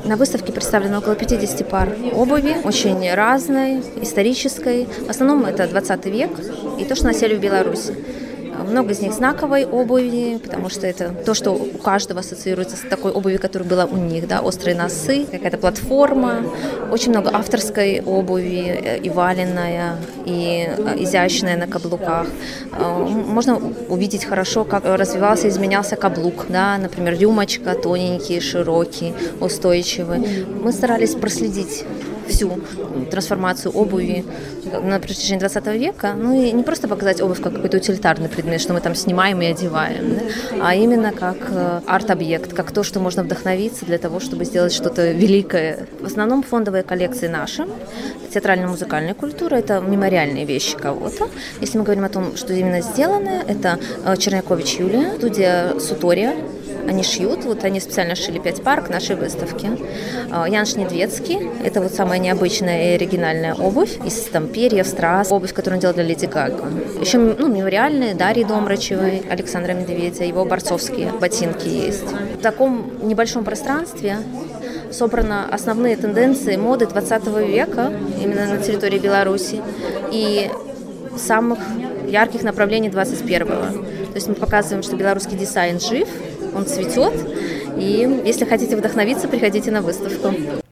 На выставке представлено около 50 пар обуви, очень разной, исторической. В основном это 20 век и то, что носили в Беларуси. Много из них знаковой обуви, потому что это то, что у каждого ассоциируется с такой обувью, которая была у них, да, острые носы, какая-то платформа. Очень много авторской обуви, и валенная, и изящная на каблуках. Можно увидеть хорошо, как развивался и изменялся каблук, да, например, рюмочка, тоненький, широкий, устойчивый. Мы старались проследить всю трансформацию обуви на протяжении 20 века, ну и не просто показать обувь как какой-то утилитарный предмет, что мы там снимаем и одеваем, да, а именно как арт-объект, как то, что можно вдохновиться для того, чтобы сделать что-то великое. В основном фондовые коллекции наши, театрально-музыкальная культура, это мемориальные вещи кого-то. Если мы говорим о том, что именно сделано, это Чернякович Юлия, студия Сутория. Они шьют, вот они специально шили 5 пар к нашей выставке. Янш Недведский, это вот самая необычная и оригинальная обувь из там перьев, страз, обувь, которую он делал для Леди Гага. Еще мемориальные Дарьи Домрачевой, Александра Медведя, его борцовские ботинки есть. В таком небольшом пространстве собраны основные тенденции моды 20 века именно на территории Беларуси и самых ярких направлений 21-го. То есть мы показываем, что белорусский дизайн жив, он цветет, и если хотите вдохновиться, приходите на выставку.